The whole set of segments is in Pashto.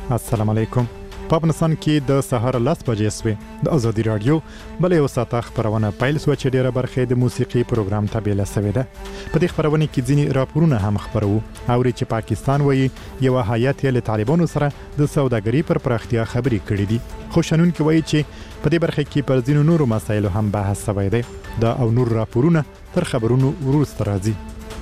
السلام علیکم. په افغانستان کې د سهار 10 بجې سوي د ازادي رادیو بلې وساته خبرونه پیل سو چې ډیره برخه د موسیقي پروګرام تابع لسوي ده. په دې خبرونه کې ځینی راپورونه هم خبرو او چې پاکستان وایي یو هیات له طالبانو سره د سوداګري پر پراختیا خبري کړې دي. خوشنون کې وایي چې په دې برخه کې پر ځینو نورو مسایلو هم بحث شوی دی. دا او نور راپورونه تر خبرونو وروسته راځي.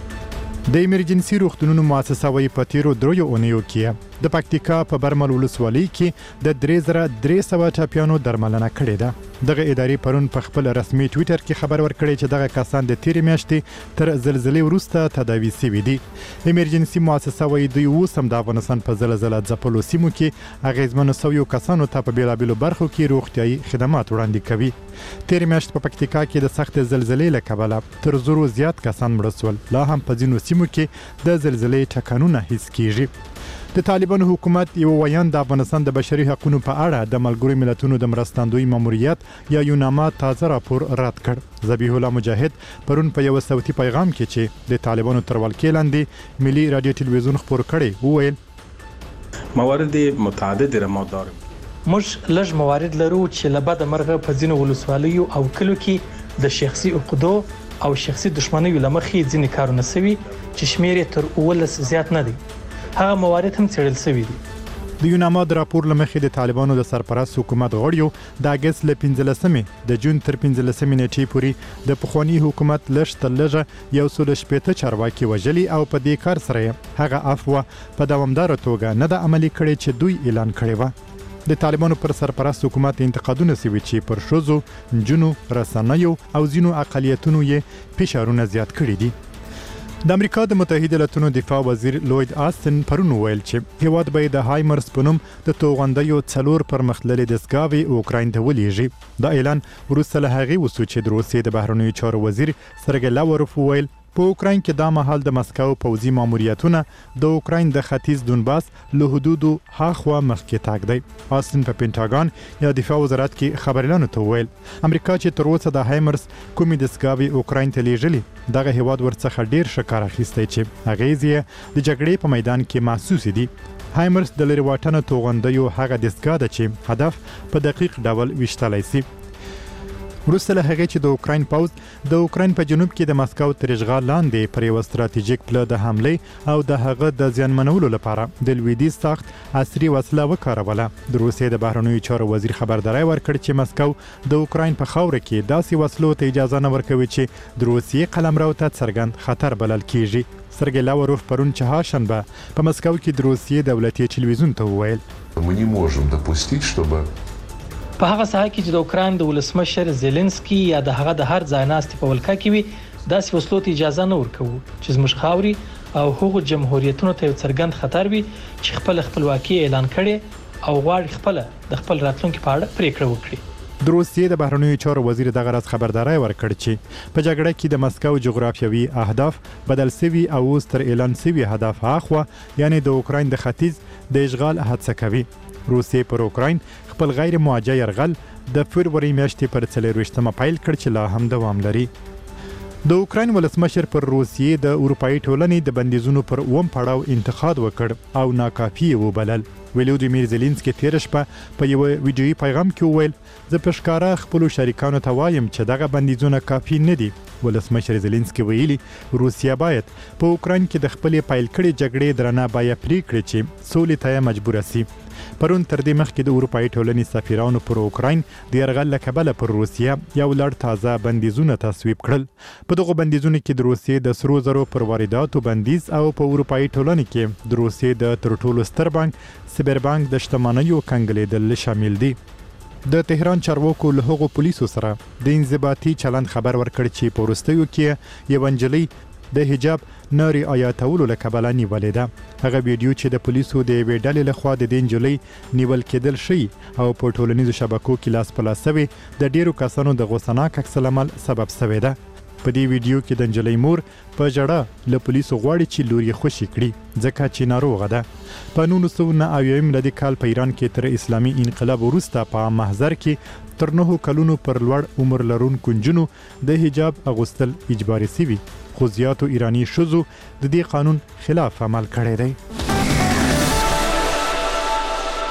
د ایمرجنسي روغتونونو مؤسسه وایي په تیرو دریو اونیو کې د پکتیکا په برمل ولسوالۍ کې د 3300 ټاپیانو درملنه کړې ده. دغه ادارې پرون په خپل رسمي ټوئیټر کې خبر ورکړی چې دغه کسان د تیرې میاشتې تر زلزلې وروسته تداوي شوي دي. ایمرجنسي مؤسسه وایي دوی اوس هم د افغانستان په زلزلې ځپلو سیمو کې اغیزمنو سویو کسانو ته په بیلابیلو برخو کې روغتیايي خدمات وړاندې کوي. تیرې میاشت په پکتیکا کې د سخت زلزلې له کبله تر زرو زیات کسان مړه شول. لا هم په ځینو سیمو کې د زلزلې ټکانونه حس کیږي. د طالبانو حکومت یو ویان د افغانستان د بشري حقوقو په اړه د ملګرو ملتونو د مرستندوی ماموریت یا یوناما تازه راپور رد کړ. ذبیح الله مجاهد پرون په یو صوتي پیغام کې چې د طالبانو تر ولکې لاندې ملي رادیو ټلویزیون خبر کړي وویل موارد متعدد را ما داریم. موږ لږ موارد لرو چې لبد مرغه په ځینو ولسوالیو او کلو کې د شخصي عقدو او شخصي دښمنیو لمخې ځینې کارونه سوي چې شمیر تر 19 زیات نه دي. هغه موارد هم څېړل شوي دي. د یوناما د راپور لمخې د طالبانو د سرپرست حکومت غړیو د اگست ل 15 د جون تر 15 نیټې پورې د پخوانی حکومت لږ تر لږه یو سل شپېته چارواکي وژلي او په دې کار سره هغه عفو په دوامدار توګه نه د عملی کړي چې دوی اعلان کړی و. د طالبانو پر سرپرست حکومت انتقادونه سوي چې پر شوزو، جنو، رسنیو او ځینو اقالیتونو یې فشارونه زیات کړي دي. د امریکا د متحده ایالاتو دفاع وزیر لوید آستن پرون ویل چې هیواد به د هایمرز په نوم د توغندیو څلور پرمختللي دستګاوې اوکراین ته ولېږي. دا اعلان وروسته له هغې وسو چې د روسیې د بهرنیو چارو وزیر سرګی لاوروف ویل په اوکراین کې دا مهال د مسکو پوځي ماموریتونه د اوکراین د ختیځ دونباس له حدودو هاخوا مخکې تاګ دی. آستن په پینټاګان یا دفاع وزارت کې خبريالانو ته ویل امریکا چې تر اوسه د هایمرز کومې دستګاوې اوکراین ته لیږلي دغه هیواد ورڅخه ډیر شکار اخیستی چې اغیزې د جګړې په میدان کې محسوس دي. هایمرز د لري واټنه توغندیو هغه دستګاه ده چې هدف په دقیق ډول وشتلای شي. وروسته له هغې چې د اوکراین پوځ د اوکراین په جنوب کې د مسکو تر اشغال لاندې پر یو ستراتیژیک پله د حملې او د هغه د زیانمنولو لپاره د لویدیځ سخت عصري وسله وکاروله. د روسیې د بهرنیو چارو وزیر خبرداري ورکړ چې مسکو د اوکراین په خاوره کې داسې وسلو ته اجازه نه ورکوي چې د روسیې قلمرو ته څرګند خطر بلل کیږي. سرګی لاوروف پرون چهارشنبه په مسکو کې د روسیې دولتي ټلویزیون ته وویل Мы не можем допустить, чтобы په هغه ساحه کې چې د اوکراین د ولسمشر زيلنسکي یا د هغه د هر ځای ناستي په ولکه کې وي داسې وسلو ته اجازه نه ورکوي چې زموږ خاوري او هغو جمهوریتونو ته یو څرګند خطر وي چې خپل خپلواکي اعلان کړي او غواړي خپل د خپل راتلونکي په اړه پریکړه وکړي. د روسیې د بهرنیو چارو وزیر دغه راز خبرداري ورکړ چې په جګړه کې د مسکو جغرافیوي اهداف بدل شوي او اوس تر اعلان شوي هدف اخوا یعنی د اوکراین د ختیځ د اشغال هڅه کوي. روسیې پر اوکراین خپل غیر موجه يرغل د فبرवरी میاشتې پر 24مه پیل کړ چې لا هم دوام لري. د اوکراین ولسمشر پر روسیې د اروپאי ټولنې د بندیزونو پر اوم پړاو انتقاد وکړ او ناکافي وبلل. ولودیمیر زيلنسکي تیر شپه په یو ویډیوي پیغام کې وویل زه په ښکارا خپل شریکانو ته وایم چې دغه بندیزونه کافي نه دي. ولسمشر زيلنسکي ویلي روسیا باید په اوکراین کې د خپلې پیل کړي جګړې درنه بیا پریکړه چې سولې ته مجبور شي. پرون تر دې مخکې د اروپאי ټولنې سفیرانو پر اوکراین د يرغل لکبله پر روسیا یو لړ تازه بندیزونه تصویب کړل. په دغه بندیزونو کې د روسیې د سرو زرو پر وارداتو بندیز او په اروپאי ټولنې کې د روسیې د تر ټولو ستر بانک سبربانک د شتمنیو کنګلېدل شامل دي. د تهران چارواکو له هغو پولیسو سره د انضباطي چلند خبر ورکړ چې په وروستیو کې یو انجلۍ د حجاب نری آیاتولو لکبله نیولې ده. هغه ویډیو چې د پولیسو د یوې ډلې لخوا د دې انجلۍ نیول کېدل شي او په ټولنیزو شبکو کې لاس په لاس شوی د ډیرو کسانو د غوسناک عکس العمل سبب شوی ده. په دې ویډیو کې د انجلۍ مور په جړه له پولیسو غواړي چې لور یې خوشي کړي ځکه چې ناروغه ده. په 1990 میلادي کال په ایران کې تر اسلامي انقلاب وروسته په محضر کې تر 9 کلونو پر لوړ عمر لرونکو نجونو د حجاب اغوستل اجباري شوی. خو زیاتو ایرانی شذو د دې قانون خلاف عمل کړی دی.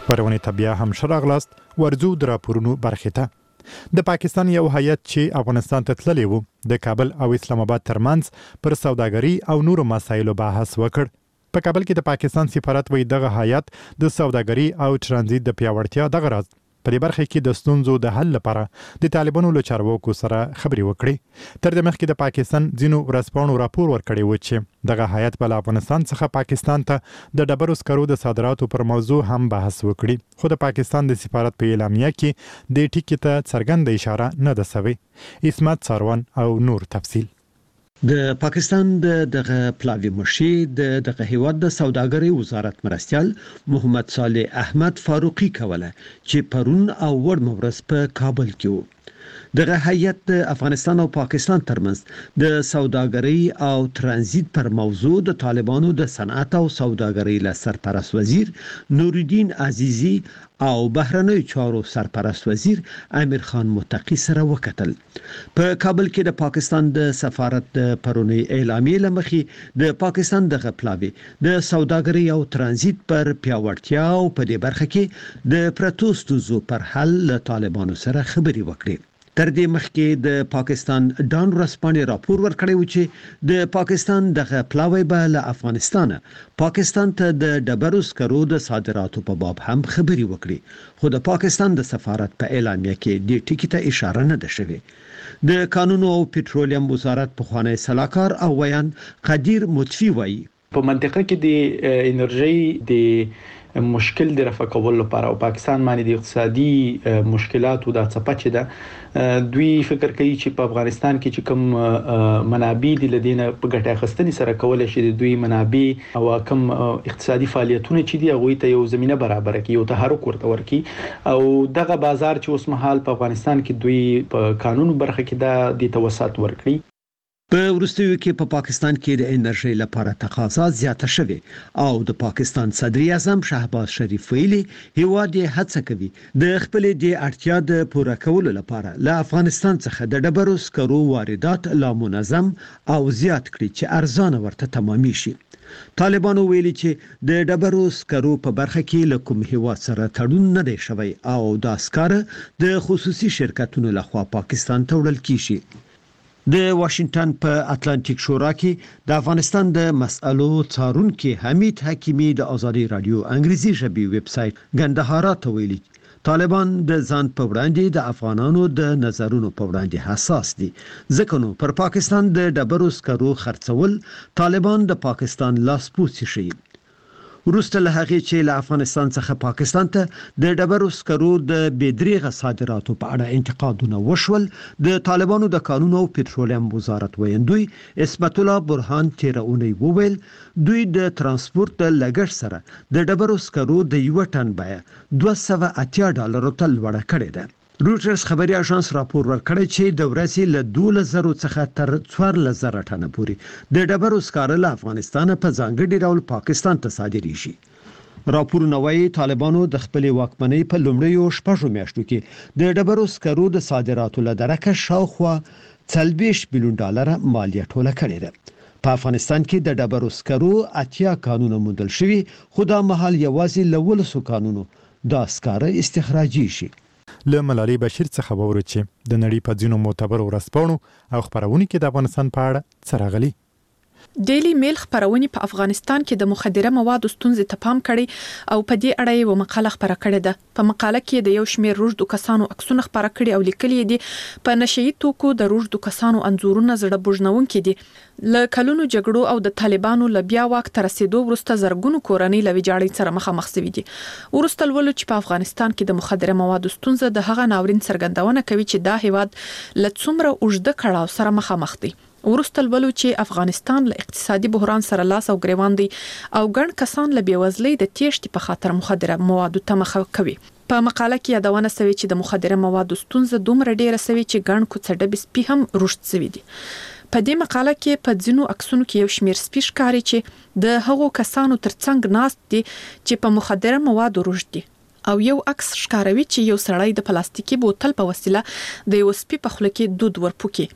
خبرونه ته بیا هم ښه راغلاست. ورځو د راپورونو برخې ته. د پاکستان یو هیئت چې افغانستان ته تللی و د کابل او اسلام آباد ترمنځ پر سوداګري او نورو مسایلو بحث وکړ. په کابل کې د پاکستان سفارت وایي دغه هیئت د سوداګري او ترانزیت د پیاوړتیا دغه راز په دې برخه کې د ستونزو د حل لپاره د طالبانو له چارواکو سره خبرې وکړي. تر دې مخکې د پاکستان ځینو ورځپاڼو راپور ورکړی و چې دغه هیئت به له افغانستان څخه پاکستان ته د ډبرو سکرو د صادراتو پر موضوع هم بحث وکړي. خو د پاکستان د سفارت په اعلامیه کې د ټکي ته څرګنده اشاره نه ده سوې. اسمت ساروان او نور تفصیل. د پاکستان دغه پلاوی مشي دغه هیواد د سوداګرۍ وزارت مرستيال محمد صالح احمد فاروقي کوله چې پرون او ور مورس په کابل کې وو. دغه هیئت د افغانستان او پاکستان ترمنځ د سوداګرۍ او ترانزیت پر موضوع د طالبانو د صنعت او سوداګرۍ له سرپرست وزیر نورالدین عزیزی او بهرنیو چارو سرپرست وزیر امیر خان متقی سره وکتل. په کابل کې د پاکستان د سفارت د پرونی اعلامیې لمخې د پاکستان د غپلاوي د سوداګرۍ او ترانزیت پر پیاوړتیا او په دې برخه کې د پروتستو پر حل له طالبانو سره خبرې وکړي. تر دې مخکې د پاکستان ډان ورځپاڼې راپور ورکړی و چې د پاکستان دغه پلاوی به له افغانستان پاکستان ته د ډبرو سکرو د صادراتو په باب هم خبرې وکړي. خو د پاکستان د سفارت په اعلامیه کې د ټکی ته اشاره نه ده شوې. د قانون او پټرولیم وزارت په خوانی سلاکار او ویان قدیر متفی وایي په منطقه کې د انرژي د مشکل د رفع کولو لپاره او پاکستان باندې د اقتصادي مشکلاتو د څپچ ده دوی فکر کوي چې په افغانستان کې چې کوم منابع دي لدینه په ګټه اخیستنې سره کولای شي د دوی منابع او کوم اقتصادي فعالیتونه چې دي هغه ته یو زمينه برابر کړي او تحرک ورته ورکړي او دغه بازار چې اوس مهال په افغانستان کې دوی په قانون برخه کې د توسط ورکړي. په وروستیو کې په پاکستان کې د انرژي لپاره تقاضا زیاته شوه او د پاکستان صدر اعظم شهباز شریف ویلي هیواد یې هڅه کوي د خپل د اړتیا د پوره کولو لپاره له افغانستان څخه د ډبرو سکرو واردات لا منظم او زیات کړي چې ارزانه ورته تمامي شي. طالبانو ویلي چې د ډبرو سکرو په برخه کې له کوم هیواد سره تړون نه دی شوی او دا سکاره د خصوصي شرکتونو لخوا پاکستان ته وړل کیږي. د واشنگټن په اتلانتیک شورا کې د افغانستان د مسألو څارونکي حمید حکیمی د ازادي رادیو انګریزي ژبې ویب سټ ګندهارا ته ویلي طالبان د ځان په وړاندې د افغانانو د نظرونو په وړاندې حساس دي ځکه نو پر پاکستان د ډبرو سکرو خرڅول طالبان د پاکستان لاسپوڅي شي. وروسته له هغه چې له افغانستان څخه پاکستان ته د ډبرو سکرو د بېدریغه صادراتو په اړه انتقادونه وشول د طالبانو د قانون او پټرولیم وزارت ویندوی اسمت الله برهان تیرونی وویل دوی د ترانسپورت د لګښت سره د ډبرو سکرو د یو ټن بیه $280 ته لوړه کړې ده. روټرز خبري اژانس راپور ورکړی چې د ورځې له 12,000 څخه تر 14,000 ټنه پورې د ډبرو سکاره له افغانستان په ځانګړي ډول پاکستان ته صادرېږي. راپورونه وايي طالبانو د خپل واکمنۍ په لومړیو شپږو میاشتو کې د ډبرو سکرو د صادراتو له درکه شاوخوا $40 بلیون مالیه ټوله کړې ده. په افغانستان کې د ډبرو سکرو 80 قانون موندل شوی خو دا مهال یوازې له 100 قانونو دا سکاره استخراجي شي. له ملالي بشیر څخه ووري چې د نړۍ په ځینو معتبر ورځپاڼو او خبرونه کې د افغانستان په اړه څه راغلي. ډیلی میل خبرونه په افغانستان کې د مخدره موادو ستونزې ته پام کړي او په دې اړه یو مقاله خبره کړې ده. په مقاله کې د یو شمېر روږدو کسانو عکسونه خبره کړي او لیکلي دي په نشئی توکو د روږدو کسانو انځورونه زړه بوجنونکي دي. له کلونو جګړو او د طالبانو له بیا واک تر رسیدو وروسته زرګونو کورنۍ له ویجاړۍ سره مخامخ شوي دي. ورسته ولول چې په افغانستان کې د مخدره موادو ستونزه د هغه ناورین څرګندونه کوي چې دا هیواد له څومره اوږده کړاو سره مخامخ دی. ورسته ولول چې افغانستان له اقتصادي بحران سره لاس او ګریوان دی او ګڼ کسان له بیوزلۍ د تیښتې په خاطر مخدره موادو ته مخ کوي. په مقاله کې یادونه شوې چې د مخدره موادو ستونزه دومره ډیره شوې چې ګڼ کوڅه ډبې سپي هم رشد شوي دي. په دې مقاله کې په ځینو عکسونو کې یو شمېر سپي ښکاري چې د هغو کسانو ترڅنګ ناست دي چې په مخدره موادو رشد دي او یو عکس ښکاروي چې یو سړی د پلاستیکي بوتل په وسیله د یو سپي په خوله کې دود ورپوکي.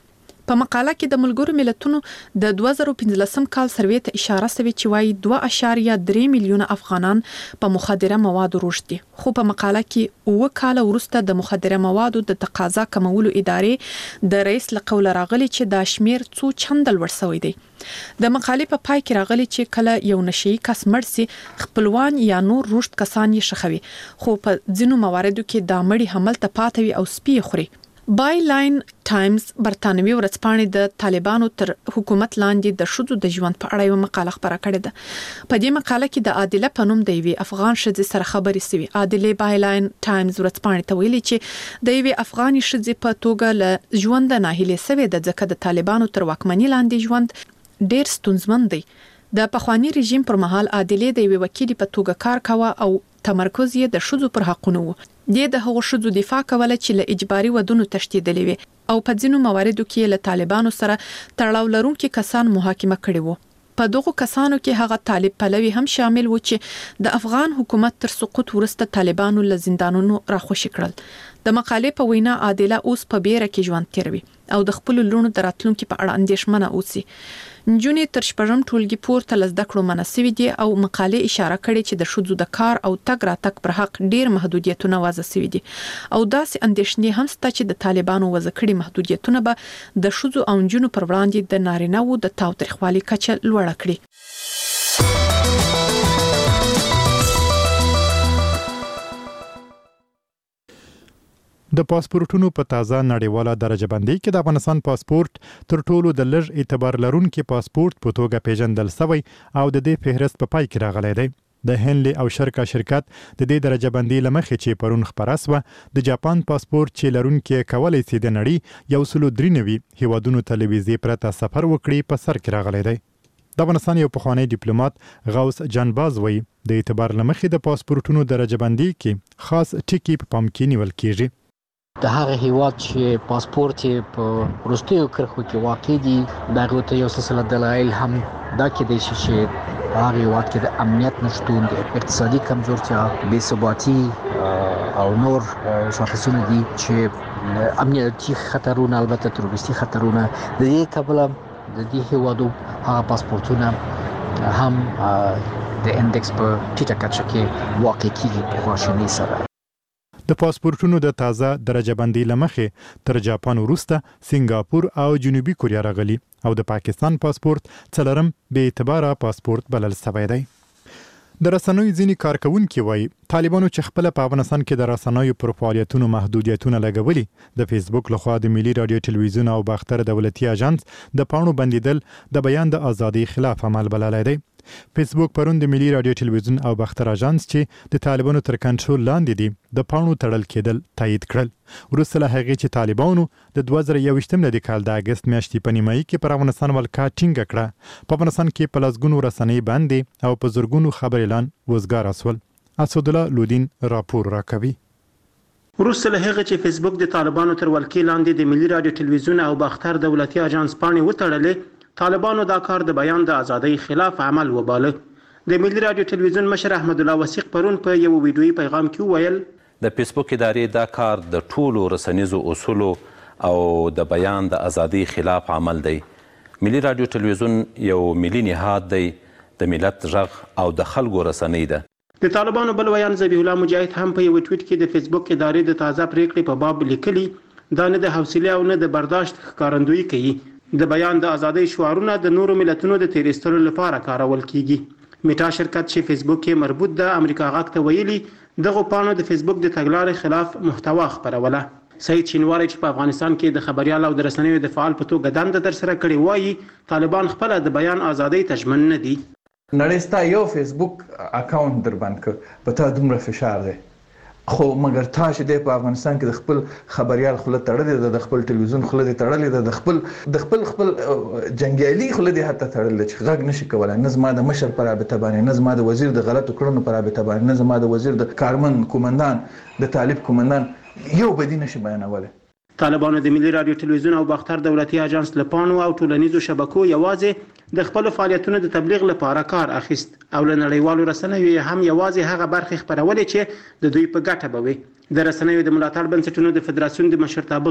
په مقاله کې د ملګرو ملتونو د 2015 کال سروې ته اشاره شوې چې وايي 2.3 میلیونه افغانان په مخدره موادو روږدي دي. خو په مقاله کې 9 کال وروسته د مخدره موادو د تقاضا کمولو ادارې د رئیس لقول راغلي چې دا شمیر څو چندل ورسوي دي. د مقالې په پای کې راغلي چې کله یو نشي کس مړ سي خپلوان یا نور روږد کسان یې شخوي، خو په ځینو مواردو کې دا مړی حمل ته پاتوي او سپي خوري. بای لاین ټایمز برتانوي ورځپاڼې د طالبانو تر حکومت لاندې د شذو د ژوند په اړه یو مقاله خبره کړې ده. په دې مقاله کې د عادله په نوم د یوې افغان ښځې سره خبرې شوې. عادله بای لاین ټایمز ورځپاڼې ته ویلي چې د یوې افغاني ښځې په توګه له ژوند ناهیلې شوې ده ځکه د طالبانو تر واکمنۍ لاندې ژوند ډېر ستونزمن دی. د پخوانی رژیم پر مهال عادله د یوې وکیل په توګه کار کاوه او تمرکز یې د شذو پر حقونو و. د هغو شذو دفاع کوله چې له اجباري ودونو تشدیدلې وي او په ځینو مواردو کې له طالبانو سره تړاو لرونکي کسان محاکمه کړي وو. په دغو کسانو کې هغه طالب پلوي هم شامل و چې د افغان حکومت تر سقوط وروسته طالبانو له زندانونو راخوشي کړل. د مقالې په وینا عادله اوس په بیره کې ژوند تیروي او د خپل لونو د راتلونکو په اړه اندېښمنه اوسي. نجونې تر شپږم ټولګي پورته له زده کړو مناسبې دي او مقالې اشاره کړې چې د ښځو د کار او تګ راتګ پر حق ډېر محدودیتونه وضع شوي دي او داسې اندېښنې هم شته چې د طالبانو وضع کړي محدودیتونه به د ښځو او نجونو پر وړاندې د نارینه‌وو د تاوتریخوالي کچه لوړه کړي. د پاسپورتونو په تازه نړیواله درجه بندي کې د افغانستان پاسپورت تر ټولو د لږ اعتبار لرونکي پاسپورت په توګه پیژندل شوی او د دې فهرست په پای کې راغلی دی. د هنلي او شرکا شرکت د دې درجه بندي لمخې چې پرون خبره شوه د جاپان پاسپورت چې لرونکي کولای شي د نړۍ 193 هیوادونو ته له ویزې پرته سفر وکړي په سر کې راغلی دی. د افغانستان یو پخوانی ډیپلوماټ غوث جانباز وایي د اعتبار لمخې د پاسپورتونو درجه بندي کې خاص ټکي په پام کې نیول کیږي. د هغه هیواد چې پاسپورت په وروستیو کرښو کې واقع دي دغه ته یو سلسله دلایل هم دا کېدای شي چې هغه هیواد کې د امنیت نشتون، د اقتصادي کمزورتیا، بې ثباتي او نور شاخصونه دي چې امنیتي خطرونه، البته تروریستي خطرونه د دې کبله د دې هیوادو هغه پاسپورتونه هم د انډکس په ټیټه کچه کې واقع کیږي په خواشینۍ سره. د پاسپورتونو د تازه درجه بندي لمخې تر جاپان وروسته سنگاپور او جنوبي کوریا راغلي او د پاکستان پاسپورت څلورم بې اعتباره پاسپورت بلل شوی دی. د رسنیو ځینې کارکونکي وایي طالبانو چې خپل په افغانستان کې د رسنیو پر فعالیتونو محدودیتونه لګولي د فیسبوک لخوا د ملي رادیو ټلویزیون او باختر دولتي اژانس د پاڼو بندیدل د بیان د ازادۍ خلاف عمل بللی دی. فیسبوک پرون د ملي رادیو ټلویزیون او باختر اژانس چې د طالبانو تر کنټرول لاندې دي د پاڼو تړل کېدل تایید کړل. وروسته له هغې چې طالبانو د 2021 ملي کال د اګست میاشتې په نیمایي کې پر افغانستان ولکه ټینګه کړه، په افغانستان کې په لسګونو رسنۍ بندې او په زرګونو خبر اعلان وزګار اسول. اسدالله لودین راپور راکوي. وروسته له هغه چې فیسبوک د طالبانو تر ولکې لاندې د ملي رادیو ټلویزیون او باختر دولتي اژانس پاڼې وتړلې، طالبانو دا کار د بیان د ازادۍ خلاف عمل وباله. د ملي رادیو ټلویزیون مشر احمد الله وثیق پرون په یو ویډیویي پیغام کې وویل د فیسبوک ادارې دا کار د ټولو رسنیزو اصولو او د بیان د ازادۍ خلاف عمل دی. ملي رادیو ټلویزیون یو ملي نهاد دی، د ملت غږ او د خلکو رسنۍ ده. د طالبانو بل ویان ذبیح الله مجاهد هم په یو ټویټ کې د فیسبوک ادارې د تازه پریکړې په باب لیکلي دا نه د حوصله او نه د برداشت ښکارندویي کوي. د بیان د ازادۍ شعارونه د نورو ملتونو د تیریستلو لپاره کارول کیږي. میټا شرکت چې فیسبوک کې مربوط د امریکا غاک ته ویلي دغه پاڼو د فیسبوک د تګلارې خلاف محتوا خپروله. سید شینواری چې په افغانستان کې د خبريال او د رسنیو د فعال په توګه دنده تر سره کړې وایي طالبان خپل د بیان ازادۍ ته ژمن نه دي. نړۍ ستا یو فیسبوک اکاونټ در باندې کړ په تا دومره فشار دی، خو مګر تا چې دی په افغانستان کې د خپل خبريال خوله تړلې ده، د خپل ټلویزیون خوله دې تړلې ده، د خپل جنګیالي خوله دې حتی تړلې ده چې غږ نشي کولای، نه زما د مشر په رابطه باندې، نه زما د وزیر د غلطو کړنو په رابطه باندې، نه زما د وزیر د کارمن کومندان د طالب کومندان یو بدی نشي بیانولی. طالبانو د ملي رادیو ټلویزیون او باختر دولتي اژانس له پاڼو او ټولنیزو شبکو یوازې د خپل فعالیتونو د تبلیغ لپاره کار اخیست او له نړیوالو رسنیو هم یوازې هغه برخې خپرولې چې د دوی په ګټه به وي. د رسنیو د ملاتړ بنسټونو د فدراسیون د مشرتابه